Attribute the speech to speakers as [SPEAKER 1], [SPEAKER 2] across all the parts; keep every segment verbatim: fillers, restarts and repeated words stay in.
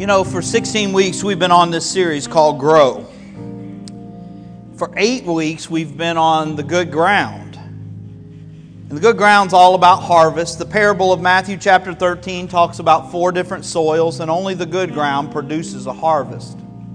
[SPEAKER 1] You know, for sixteen weeks we've been on this series called Grow. For eight weeks we've been on the good ground. And the good ground's all about harvest. The parable of Matthew chapter thirteen talks about four different soils, and only the good ground produces a harvest.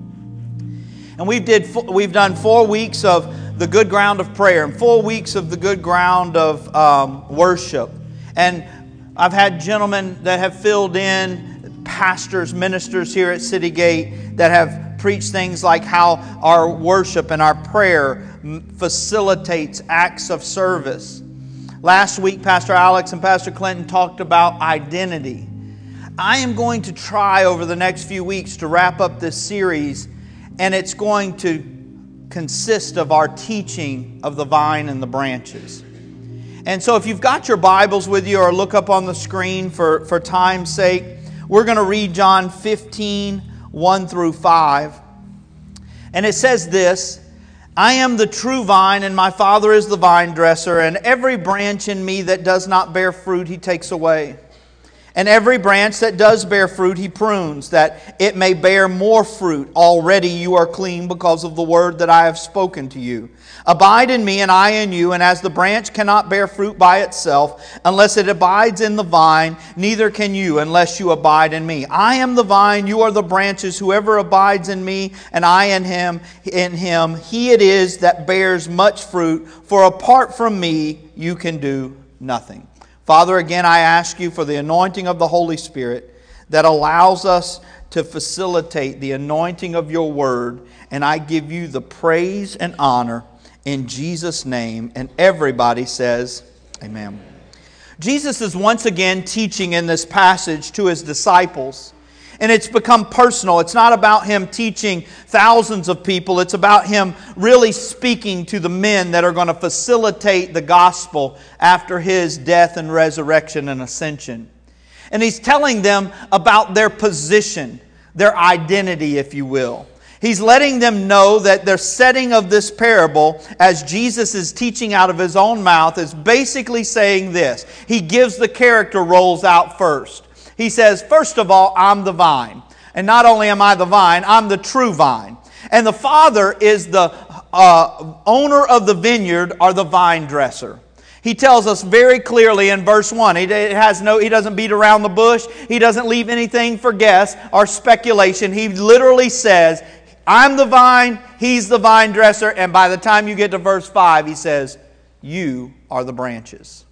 [SPEAKER 1] And we've did we've done four weeks of the good ground of prayer and four weeks of the good ground of um, worship. And I've had gentlemen that have filled in, pastors, ministers here at City Gate that have preached things like how our worship and our prayer facilitates acts of service. Last week, Pastor Alex and Pastor Clinton talked about identity. I am going to try over the next few weeks to wrap up this series, and it's going to consist of our teaching of the vine and the branches. And so if you've got your Bibles with you, or look up on the screen for, for time's sake, we're going to read John fifteen, one through five. And it says this: I am the true vine, and my Father is the vine dresser, and every branch in me that does not bear fruit he takes away. And every branch that does bear fruit he prunes, that it may bear more fruit. Already you are clean because of the word that I have spoken to you. Abide in me, and I in you, and as the branch cannot bear fruit by itself, unless it abides in the vine, neither can you unless you abide in me. I am the vine, you are the branches. Whoever abides in me, and I in him, in him, he it is that bears much fruit, for apart from me you can do nothing. Father, again, I ask you for the anointing of the Holy Spirit that allows us to facilitate the anointing of your word. And I give you the praise and honor in Jesus' name. And everybody says, amen. Jesus is once again teaching in this passage to his disciples. And it's become personal. It's not about him teaching thousands of people. It's about him really speaking to the men that are going to facilitate the gospel after his death and resurrection and ascension. And he's telling them about their position, their identity, if you will. He's letting them know that their setting of this parable, as Jesus is teaching out of his own mouth, is basically saying this. He gives the character roles out first. He says, first of all, I'm the vine. And not only am I the vine, I'm the true vine. And the Father is the uh, owner of the vineyard, or the vine dresser. He tells us very clearly in verse one. He, has no, he doesn't beat around the bush. He doesn't leave anything for guess or speculation. He literally says, I'm the vine, He's the vine dresser. And by the time you get to verse five, He says, you are the branches.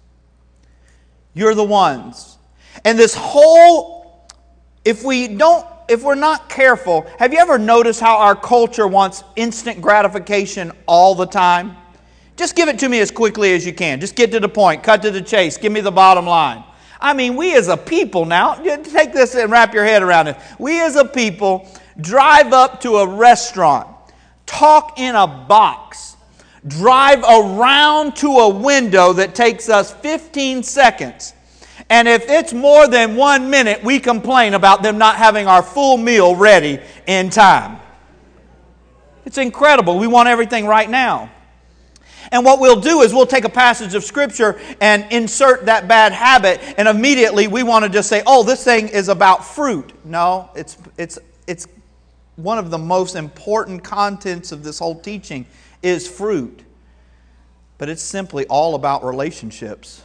[SPEAKER 1] You're the ones. And this whole, if we don't, if we're not careful, have you ever noticed how our culture wants instant gratification all the time? Just give it to me as quickly as you can. Just get to the point, cut to the chase, give me the bottom line. I mean, we as a people now, take this and wrap your head around it. We as a people drive up to a restaurant, talk in a box, drive around to a window that takes us fifteen seconds. And if it's more than one minute, we complain about them not having our full meal ready in time. It's incredible. We want everything right now. And what we'll do is we'll take a passage of Scripture and insert that bad habit, and immediately we want to just say, oh, this thing is about fruit. No, it's, it's, it's one of the most important contents of this whole teaching is fruit. But it's simply all about relationships.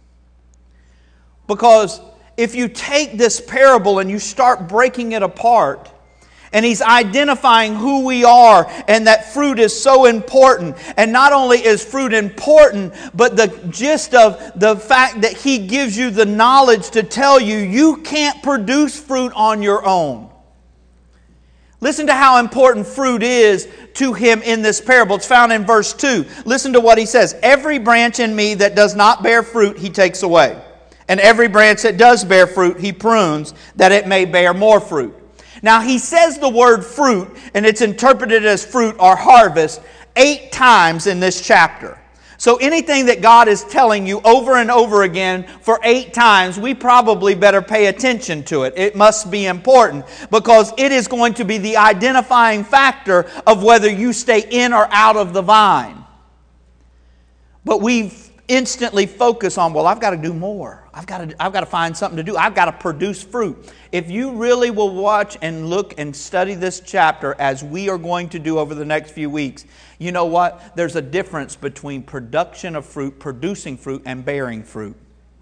[SPEAKER 1] Because if you take this parable and you start breaking it apart, and he's identifying who we are and that fruit is so important. And not only is fruit important, but the gist of the fact that he gives you the knowledge to tell you you can't produce fruit on your own. Listen to how important fruit is to him in this parable. It's found in verse two. Listen to what he says. Every branch in me that does not bear fruit, he takes away. And every branch that does bear fruit, he prunes, that it may bear more fruit. Now, he says the word fruit, and it's interpreted as fruit or harvest, eight times in this chapter. So anything that God is telling you over and over again for eight times, we probably better pay attention to it. It must be important, because it is going to be the identifying factor of whether you stay in or out of the vine. But we've instantly focus on, well, I've got to do more. I've got to, I've got to find something to do. I've got to produce fruit. If you really will watch and look and study this chapter as we are going to do over the next few weeks, you know what? There's a difference between production of fruit, producing fruit, and bearing fruit.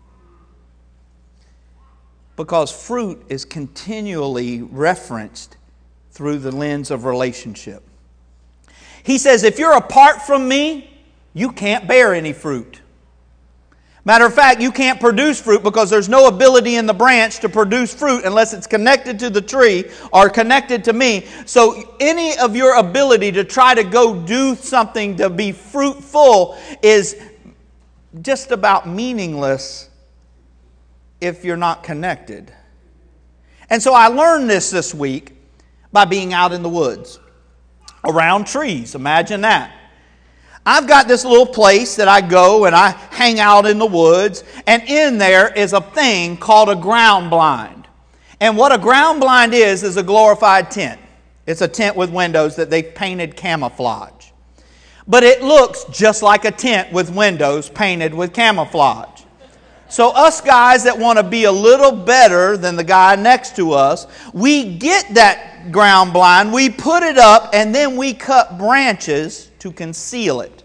[SPEAKER 1] Because fruit is continually referenced through the lens of relationship. He says, if you're apart from me, you can't bear any fruit. Matter of fact, you can't produce fruit because there's no ability in the branch to produce fruit unless it's connected to the tree or connected to me. So any of your ability to try to go do something to be fruitful is just about meaningless if you're not connected. And so I learned this this week by being out in the woods, around trees. Imagine that. I've got this little place that I go and I hang out in the woods, and in there is a thing called a ground blind. And what a ground blind is, is a glorified tent. It's a tent with windows that they've painted camouflage. But it looks just like a tent with windows painted with camouflage. So us guys that want to be a little better than the guy next to us, we get that ground blind, we put it up, and then we cut branches to conceal it.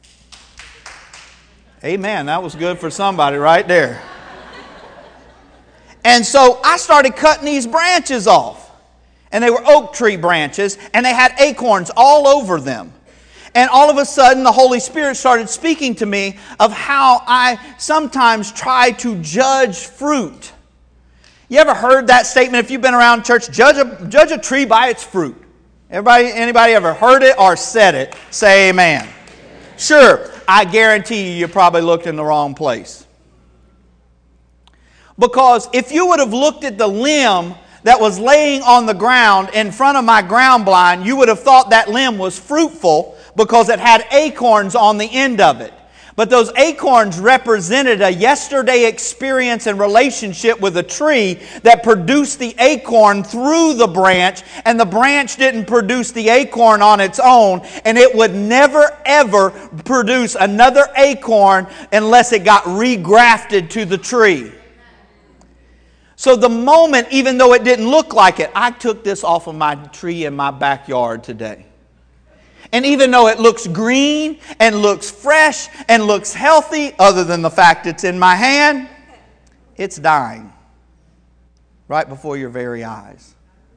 [SPEAKER 1] Amen. That was good for somebody right there. And so I started cutting these branches off. And they were oak tree branches, and they had acorns all over them. And all of a sudden, the Holy Spirit started speaking to me of how I sometimes try to judge fruit. You ever heard that statement? If you've been around church, judge a, judge a tree by its fruit. Everybody, anybody ever heard it or said it? Say amen. Amen. Sure, I guarantee you, you probably looked in the wrong place. Because if you would have looked at the limb that was laying on the ground in front of my ground blind, you would have thought that limb was fruitful because it had acorns on the end of it. But those acorns represented a yesterday experience and relationship with a tree that produced the acorn through the branch, and the branch didn't produce the acorn on its own, and it would never ever produce another acorn unless it got regrafted to the tree. So the moment, even though it didn't look like it, I took this off of my tree in my backyard today. And even though it looks green and looks fresh and looks healthy, other than the fact it's in my hand, it's dying right before your very eyes.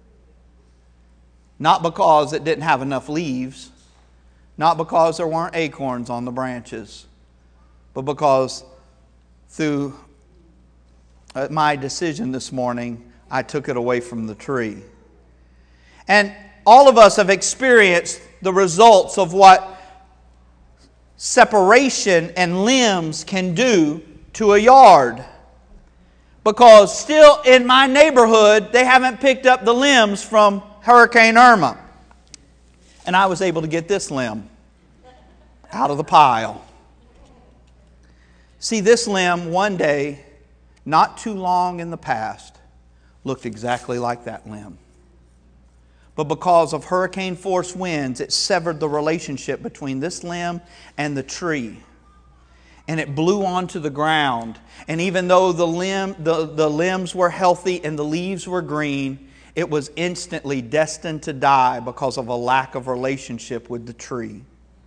[SPEAKER 1] Not because it didn't have enough leaves, not because there weren't acorns on the branches, but because through my decision this morning, I took it away from the tree. And all of us have experienced the results of what separation and limbs can do to a yard. Because still in my neighborhood, they haven't picked up the limbs from Hurricane Irma. And I was able to get this limb out of the pile. See, this limb one day, not too long in the past, looked exactly like that limb. But because of hurricane force winds, it severed the relationship between this limb and the tree. And it blew onto the ground. And even though the limb, the, the limbs were healthy and the leaves were green, it was instantly destined to die because of a lack of relationship with the tree.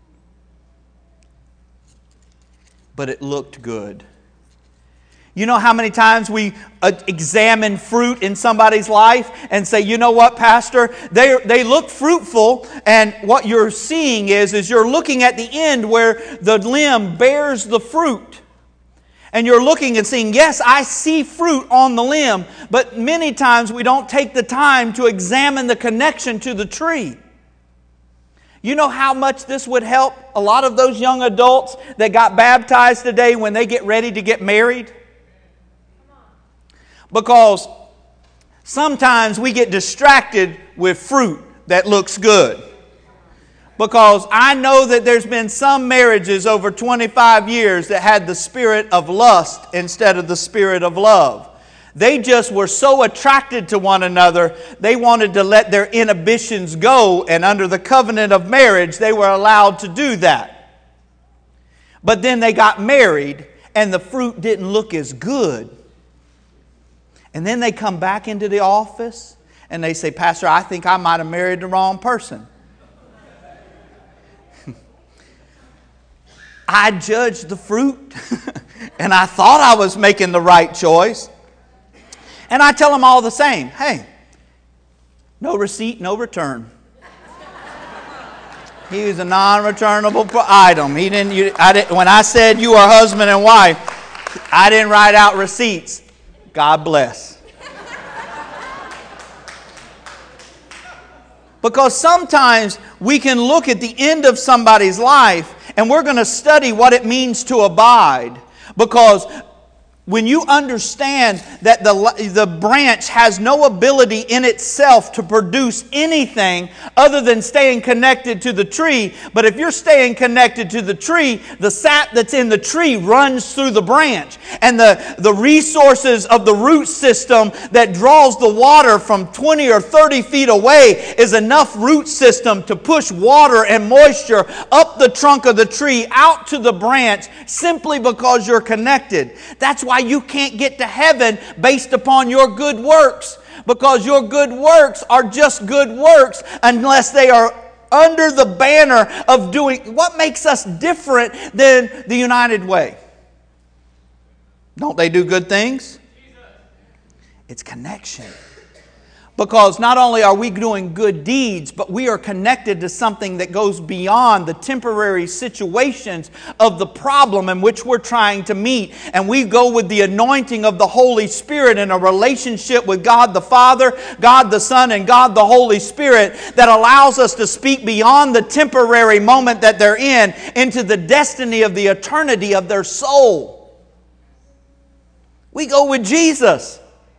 [SPEAKER 1] But it looked good. You know how many times we uh, examine fruit in somebody's life and say, you know what, Pastor, they they look fruitful, and what you're seeing is, is you're looking at the end where the limb bears the fruit. And you're looking and seeing, yes, I see fruit on the limb, but many times we don't take the time to examine the connection to the tree. You know how much this would help a lot of those young adults that got baptized today when they get ready to get married? Because sometimes we get distracted with fruit that looks good. Because I know that there's been some marriages over twenty-five years that had the spirit of lust instead of the spirit of love. They just were so attracted to one another, they wanted to let their inhibitions go, and under the covenant of marriage, they were allowed to do that. But then they got married and the fruit didn't look as good. And then they come back into the office and they say, Pastor, I think I might have married the wrong person. I judged the fruit and I thought I was making the right choice. And I tell them all the same, hey, no receipt, no return. He was a non-returnable item. He didn't, you, I didn't, when I said you are husband and wife, I didn't write out receipts. God bless. Because sometimes we can look at the end of somebody's life and we're going to study what it means to abide. Because when you understand that the, the branch has no ability in itself to produce anything other than staying connected to the tree, but if you're staying connected to the tree, the sap that's in the tree runs through the branch. And the, the resources of the root system that draws the water from twenty or thirty feet away is enough root system to push water and moisture up the trunk of the tree out to the branch simply because you're connected. That's why you can't get to heaven based upon your good works, because your good works are just good works unless they are under the banner of doing what makes us different than the United Way. Don't they do good things? It's connection. Because not only are we doing good deeds, but we are connected to something that goes beyond the temporary situations of the problem in which we're trying to meet. And we go with the anointing of the Holy Spirit in a relationship with God the Father, God the Son, and God the Holy Spirit that allows us to speak beyond the temporary moment that they're in into the destiny of the eternity of their soul. We go with Jesus.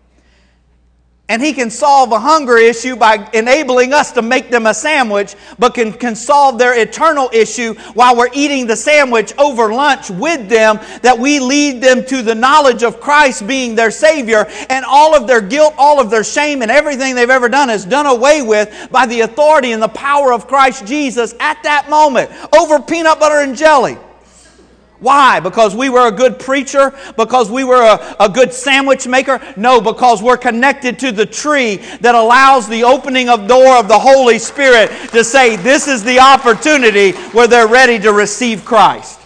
[SPEAKER 1] And He can solve a hunger issue by enabling us to make them a sandwich, but can, can solve their eternal issue while we're eating the sandwich over lunch with them, that we lead them to the knowledge of Christ being their Savior, and all of their guilt, all of their shame, and everything they've ever done is done away with by the authority and the power of Christ Jesus at that moment, over peanut butter and jelly. Why? Because we were a good preacher? Because we were a, a good sandwich maker? No, because we're connected to the tree that allows the opening of door of the Holy Spirit to say this is the opportunity where they're ready to receive Christ.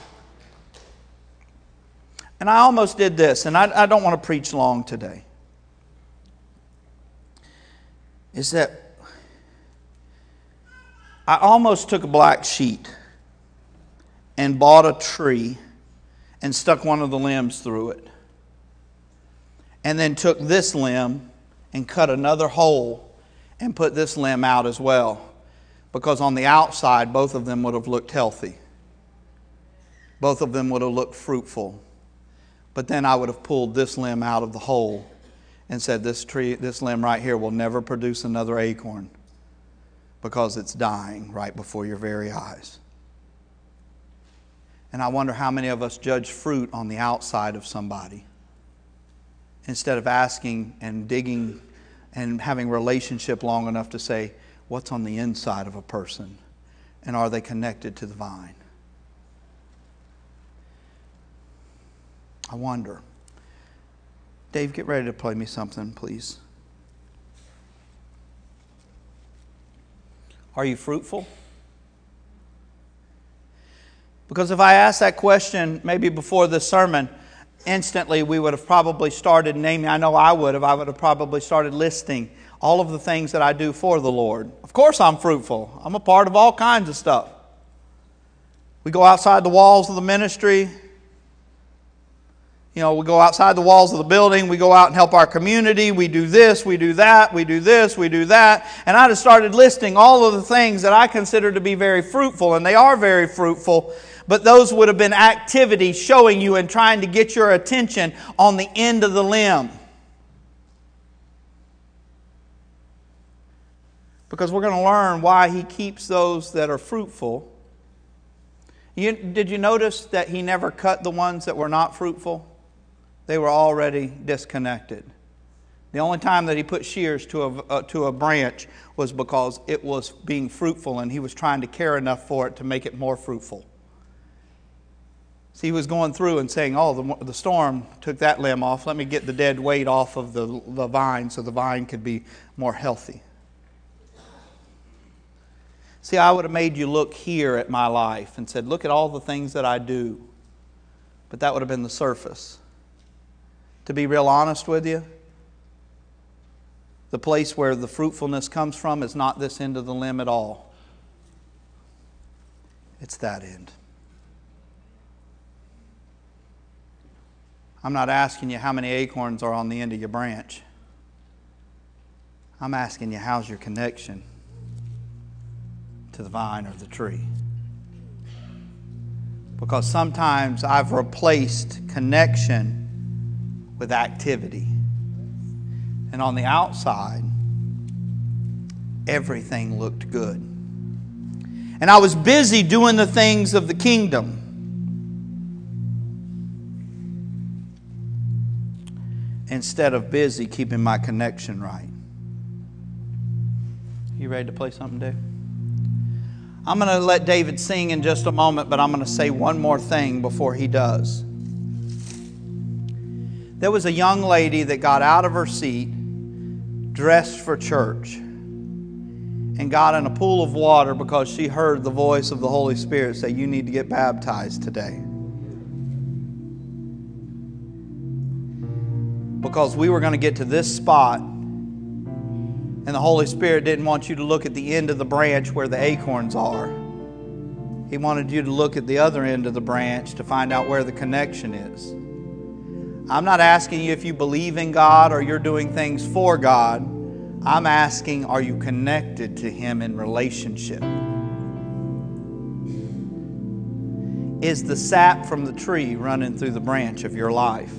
[SPEAKER 1] And I almost did this, and I, I don't want to preach long today. Is that I almost took a black sheet and bought a tree and stuck one of the limbs through it. And then took this limb and cut another hole and put this limb out as well. Because on the outside, both of them would have looked healthy. Both of them would have looked fruitful. But then I would have pulled this limb out of the hole and said, this tree, this limb right here will never produce another acorn because it's dying right before your very eyes. And I wonder how many of us judge fruit on the outside of somebody instead of asking and digging and having relationship long enough to say, what's on the inside of a person? And are they connected to the vine? I wonder. Dave, get ready to play me something, please. Are you fruitful? Because if I asked that question maybe before this sermon, instantly we would have probably started naming, I know I would have, I would have probably started listing all of the things that I do for the Lord. Of course I'm fruitful. I'm a part of all kinds of stuff. We go outside the walls of the ministry. You know, we go outside the walls of the building. We go out and help our community. We do this, we do that, we do this, we do that. And I just started listing all of the things that I consider to be very fruitful. And they are very fruitful. But those would have been activities showing you and trying to get your attention on the end of the limb. Because we're going to learn why He keeps those that are fruitful. You, did you notice that He never cut the ones that were not fruitful? They were already disconnected. The only time that He put shears to a, uh, to a branch was because it was being fruitful and He was trying to care enough for it to make it more fruitful. See, he was going through and saying, oh, the, the storm took that limb off. Let me get the dead weight off of the, the vine so the vine could be more healthy. See, I would have made you look here at my life and said, look at all the things that I do. But that would have been the surface. To be real honest with you, the place where the fruitfulness comes from is not this end of the limb at all. It's that end. I'm not asking you how many acorns are on the end of your branch. I'm asking you, how's your connection to the vine or the tree? Because sometimes I've replaced connection with activity. And on the outside, everything looked good. And I was busy doing the things of the kingdom. Instead of busy keeping my connection right. You ready to play something, Dave? I'm going to let David sing in just a moment, but I'm going to say one more thing before he does. There was a young lady that got out of her seat, dressed for church, and got in a pool of water because she heard the voice of the Holy Spirit say, you need to get baptized today. Because we were going to get to this spot, and the Holy Spirit didn't want you to look at the end of the branch where the acorns are. He wanted you to look at the other end of the branch to find out where the connection is. I'm not asking you if you believe in God or you're doing things for God. I'm asking, are you connected to Him in relationship? Is the sap from the tree running through the branch of your life?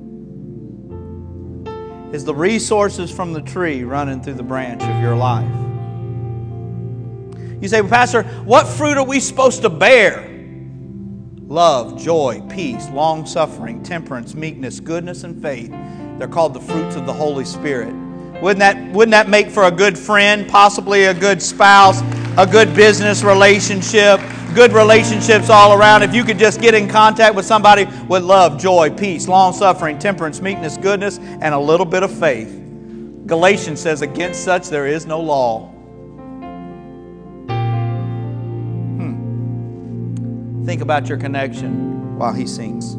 [SPEAKER 1] Is the resources from the tree running through the branch of your life? You say, well, Pastor, what fruit are we supposed to bear? Love, joy, peace, long-suffering, temperance, meekness, goodness, and faith. They're called the fruits of the Holy Spirit. Wouldn't that, wouldn't that make for a good friend, possibly a good spouse, a good business relationship, good relationships all around? If you could just get in contact with somebody with love, joy, peace, long-suffering, temperance, meekness, goodness, and a little bit of faith. Galatians says, against such there is no law. Hmm. Think about your connection while he sings.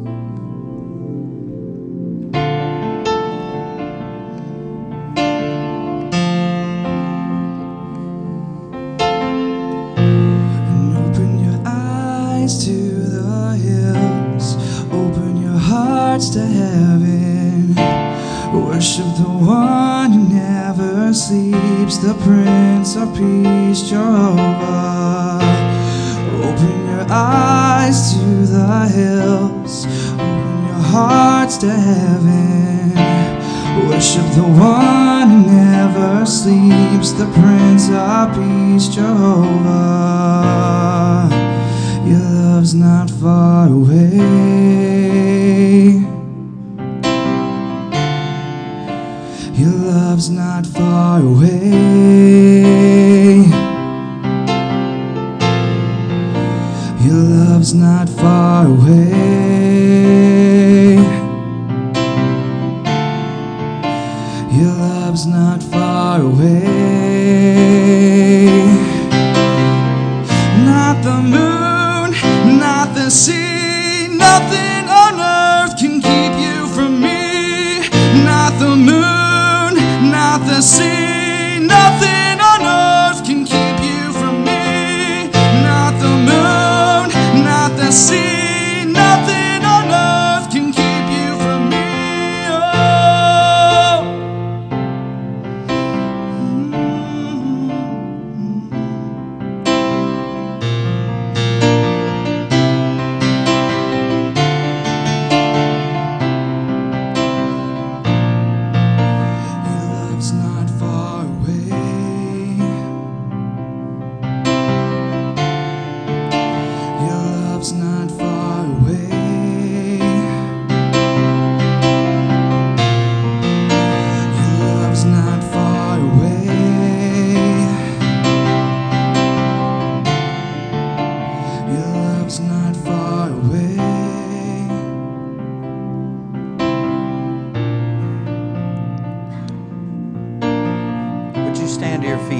[SPEAKER 2] To heaven, worship the one who never sleeps, the Prince of Peace, Jehovah. Open your eyes to the hills, open your hearts to heaven. Worship the one who never sleeps, the Prince of Peace, Jehovah. Your love's not far away. Your love's not far away. Your love's not far away. Your love's not far away. Not the moon, not the sea, nothing on earth can keep you from me. Not the moon, not the sea, nothing on earth can keep you from me. Not the moon, not the sea, nothing on earth can keep you from me. Oh. Mm-hmm.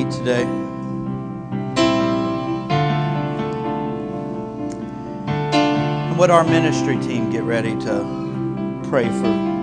[SPEAKER 1] feet today? And would our ministry team get ready to pray for